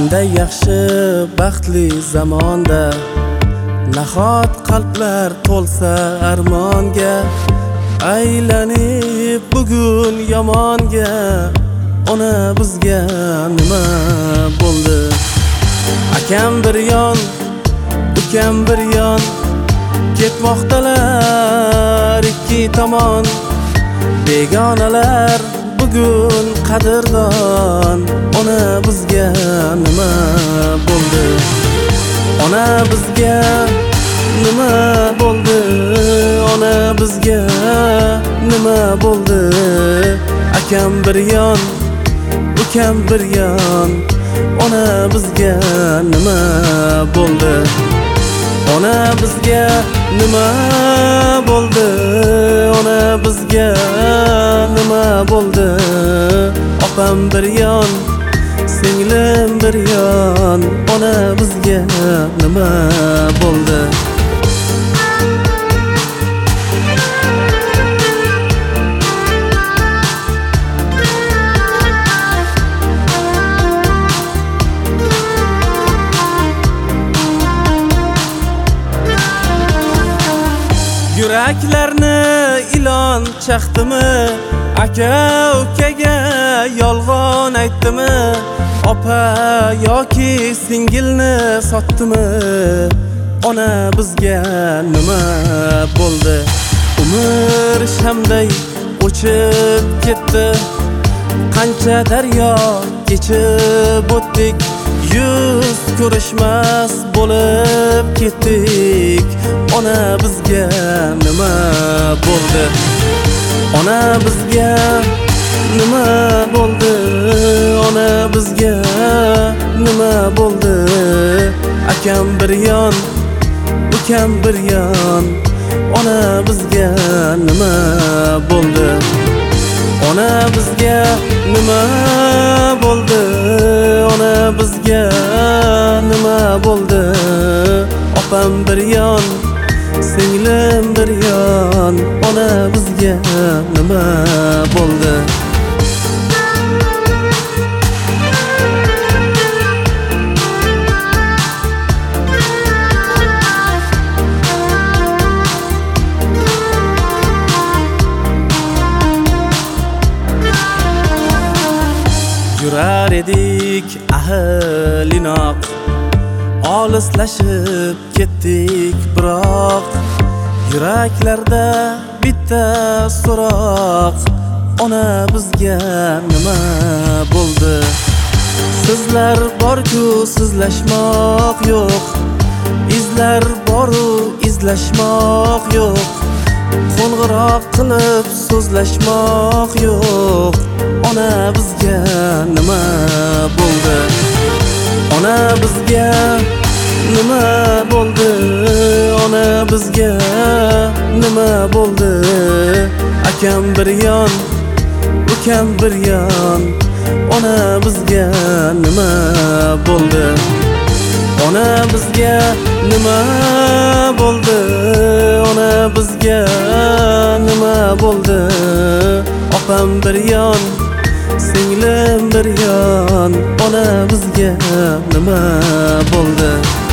Bunday yaxshi baxtli zamonda nahot qalblar to'lsa armonga, aylanib bugun yomonga, ona bizga nima bo'ldi? Akam bir yon, ukam bir yon, ketmoqdalar ikki tomon. Begonalar bugun qadrdon, ona bizga nima bo'ldi? Ona bizga nima bo'ldi? Ona bizga nima bo'ldi? Akam bir yon, ukam bir yon, ona bizga nima bo'ldi? Ona bizga nima bo'ldi? Ona bizga nima bo'ldi? Opam bir yon, singlim bir yon, ona bizga nima bo'ldi? Yuraklarni ilon chaqdimi? Aka ukaga yolg'on aytdimi? Opa yoki singilni sotdimi? Ona bizga nima bo'ldi? Umr shamday o'chib ketdi, qancha daryo kechib o'tdik, yuz ko'rishmas bo'lib ketdik. Ona bizga nima bo'ldi? Ona bizga nima bo'ldi? Ona bizga nima bo'ldi? Akam bir yon, ukam bir yon, ona bizga nima bo'ldi? Ona bizga nima bo'ldi? Ona bizga nima bo'ldi? Opam bir yon, singlim bir yon, ona bizga nima bo'ldi? Yurar edik ahlinoq, olislashib ketdik biroq, yuraklarda bitta so'roq, ona bizga nima bo'ldi? Sizlar bor-ku sizlashmoq yo'q, izlar bor-u izlashmoq yo'q, qo'ng'iroq qilib so'zlashmoq yo'q. Ona bizga nima bo'ldi? Ona bizga nima bo'ldi? Ona bizga nima bo'ldi? Akam bir yon, ukam bir yon, ona bizga nima bo'ldi? Ona bizga nima bo'ldi? Ona bizga nima bo'ldi? Opam bir yon, singlim bir yon, ona bizga nima bo'ldi?